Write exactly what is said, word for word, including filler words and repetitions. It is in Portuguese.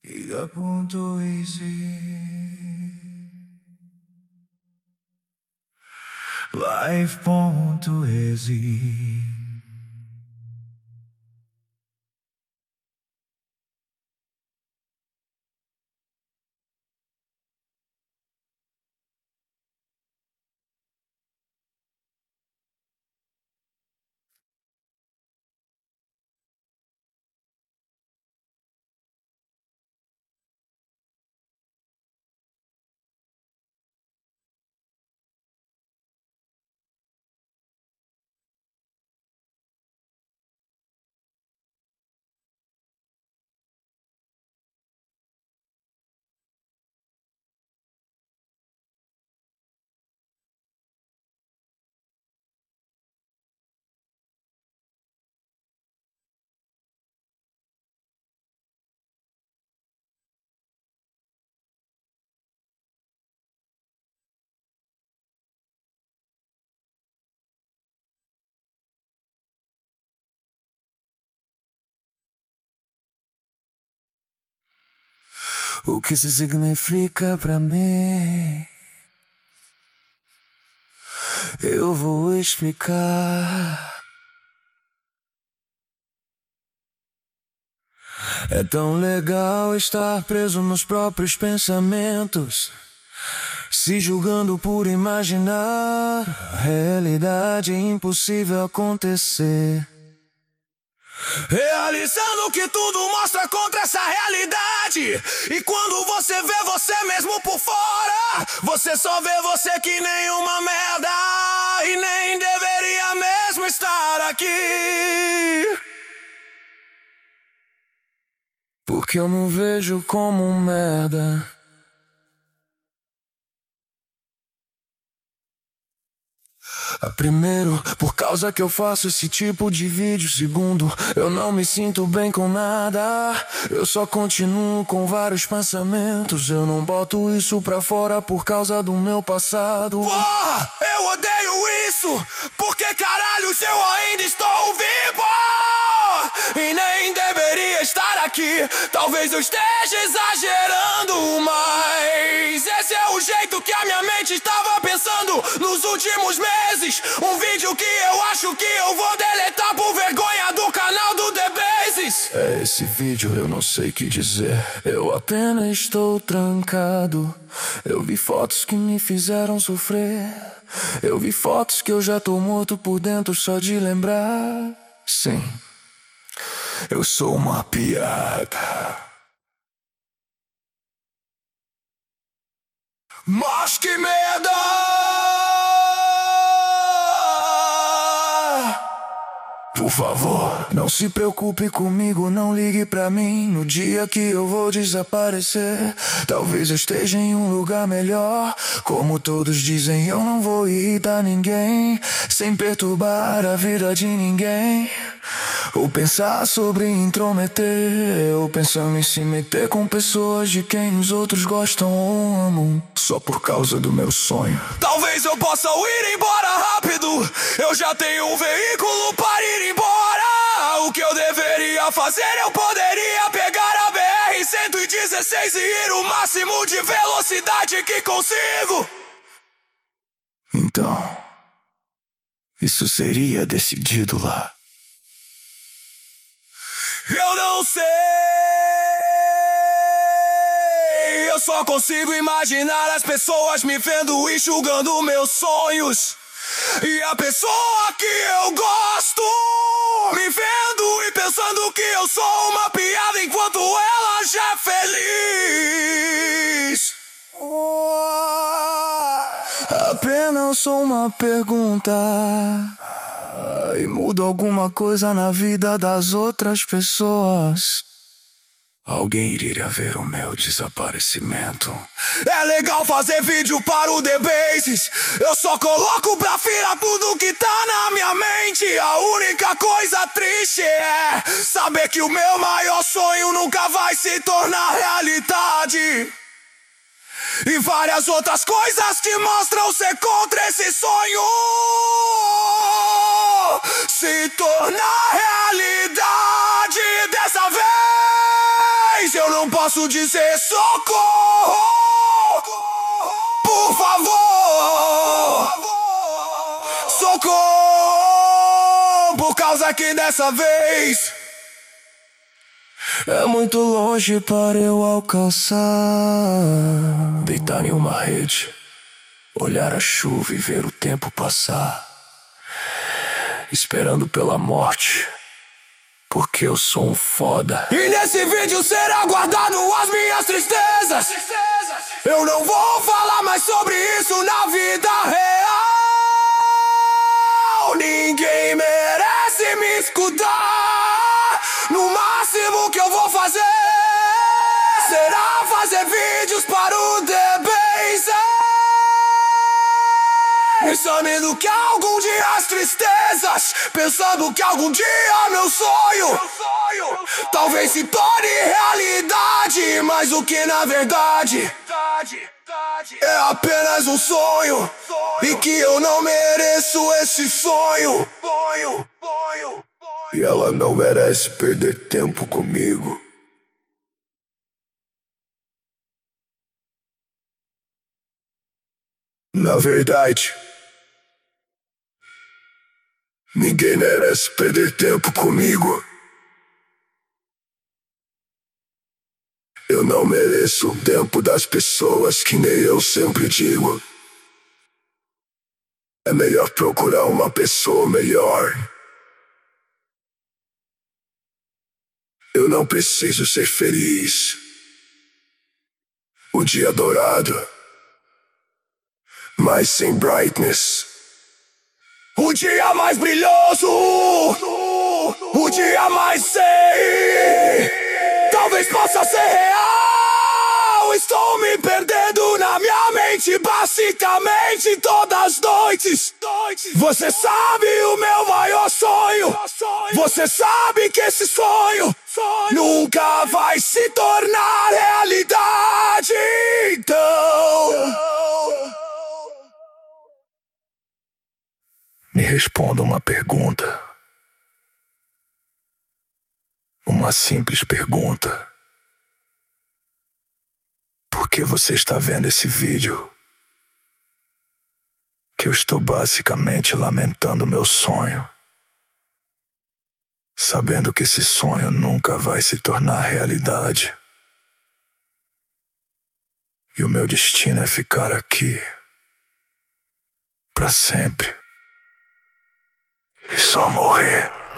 Liga.easy Live.easy O que isso significa pra mim? Eu vou explicar. É tão legal estar preso nos próprios pensamentos, se julgando por imaginar a realidade impossível acontecer. Realizando que tudo mostra contra essa realidade. E quando você vê você mesmo por fora, você só vê você que nenhuma merda, e nem deveria mesmo estar aqui. Porque eu me vejo como um merda. A primeiro, por causa que eu faço esse tipo de vídeo. Segundo, eu não me sinto bem com nada. Eu só continuo com vários pensamentos. Eu não boto isso pra fora por causa do meu passado. Porra, eu odeio isso. Porque caralho, se eu ainda estou vivo e nem deveria estar aqui. Talvez eu esteja exagerando, mas esse é o jeito que a minha mente estava pensando nos últimos meses. Um vídeo que eu acho que eu vou deletar por vergonha do canal do The Bases. É esse vídeo, eu não sei o que dizer. Eu apenas estou trancado. Eu vi fotos que me fizeram sofrer. Eu vi fotos que eu já tô morto por dentro só de lembrar. Sim, eu sou uma piada. Mas que merda! Por favor, não se preocupe comigo, não ligue pra mim no dia que eu vou desaparecer. Talvez eu esteja em um lugar melhor. Como todos dizem, eu não vou irritar ninguém, sem perturbar a vida de ninguém. Ou pensar sobre intrometer, ou pensando em se meter com pessoas de quem os outros gostam ou amam, só por causa do meu sonho. Talvez eu possa ir embora rápido. Eu já tenho um veículo para ir embora. O que eu deveria fazer, eu poderia pegar a B R cento e dezesseis e ir o máximo de velocidade que consigo. Então, isso seria decidido lá. Eu não sei, eu só consigo imaginar as pessoas me vendo e julgando meus sonhos. E a pessoa que eu gosto me vendo e pensando que eu sou uma piada, enquanto ela já é feliz. Apenas sou uma pergunta, e mudo alguma coisa na vida das outras pessoas. Alguém iria ver o meu desaparecimento. É legal fazer vídeo para o The Bases. Eu só coloco pra fora tudo que tá na minha mente. A única coisa triste é saber que o meu maior sonho nunca vai se tornar realidade. E várias outras coisas que mostram ser contra esse sonho se tornar realidade. Dessa vez eu não posso posso dizer socorro, por favor, socorro, por causa que dessa vez é muito longe para eu alcançar. Deitar em uma rede, olhar a chuva e ver o tempo passar, esperando pela morte, porque eu sou um foda. E nesse vídeo será guardado as minhas tristezas. Eu não vou falar mais sobre isso na vida real. Ninguém merece me escutar. No máximo que eu vou fazer será fazer vídeos para o The Base, pensando que algum dia as tristezas, pensando que algum dia meu sonho talvez se torne realidade, mas o que na verdade é apenas um sonho, e que eu não mereço esse sonho, e ela não merece perder tempo comigo. Na verdade, ninguém merece perder tempo comigo. Eu não mereço o tempo das pessoas, que nem eu sempre digo. É melhor procurar uma pessoa melhor. Eu não preciso ser feliz o dia dourado, mas sem brightness. O dia mais brilhoso, o dia mais sei, talvez possa ser real. Estou me perdendo na minha mente, basicamente todas as noites. Você sabe o meu maior sonho, você sabe que esse sonho nunca vai se tornar realidade. Então me responda uma pergunta. Uma simples pergunta. Por que você está vendo esse vídeo? Que eu estou basicamente lamentando meu sonho, sabendo que esse sonho nunca vai se tornar realidade. E o meu destino é ficar aqui para sempre. E só morrer.